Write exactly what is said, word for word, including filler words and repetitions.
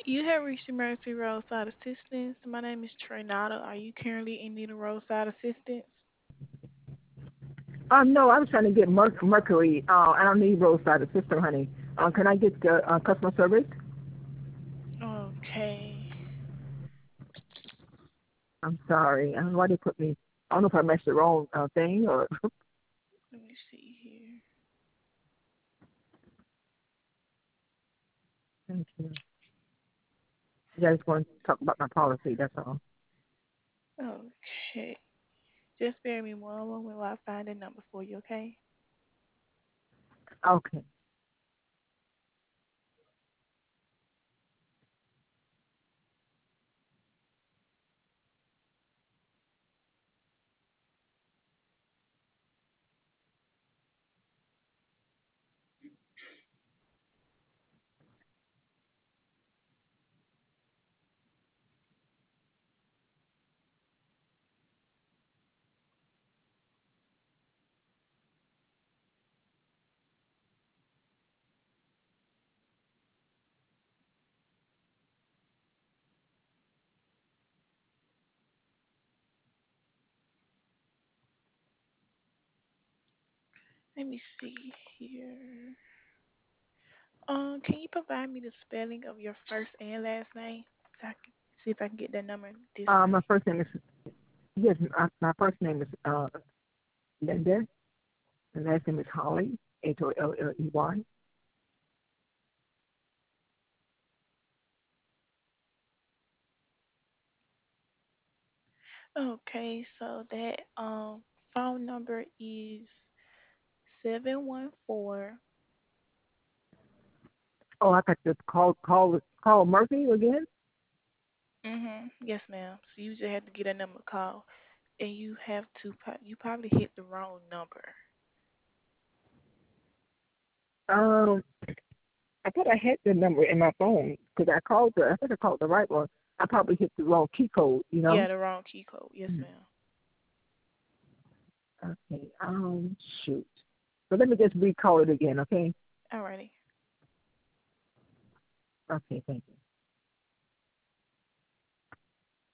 You have reached emergency roadside assistance. My name is Trinata. Are you currently in need of roadside assistance? Um, no, I was trying to get Mer- Mercury. Uh, I don't need roadside assistance, honey. Uh, can I get the uh, customer service? Okay. I'm sorry. I don't know why they put me. I don't know if I messed the wrong uh, thing or. Let me see here. Thank you. Yeah, I just want to talk about my policy. That's all. Okay. Just bear me one moment while I find a number for you, okay? Okay. Let me see here. Um, can you provide me the spelling of your first and last name so I can see if I can get that number this Uh, my way? first name is yes. My, my first name is uh, Linda. The last name is Holly. H O L L E Y. Okay, so that um phone number is seven one four. Oh, I got to call call call Murphy again. Mhm. Yes, ma'am. So you just have to get a number call, and you have to pro- you probably hit the wrong number. Um, I thought I had the number in my phone because I called the. I think I called the right one. I probably hit the wrong key code. You Yeah, know. the wrong key code. Yes, Hmm. ma'am. Okay. Um. Shoot. So let me just recall it again. Okay. Alrighty. Okay. Thank you.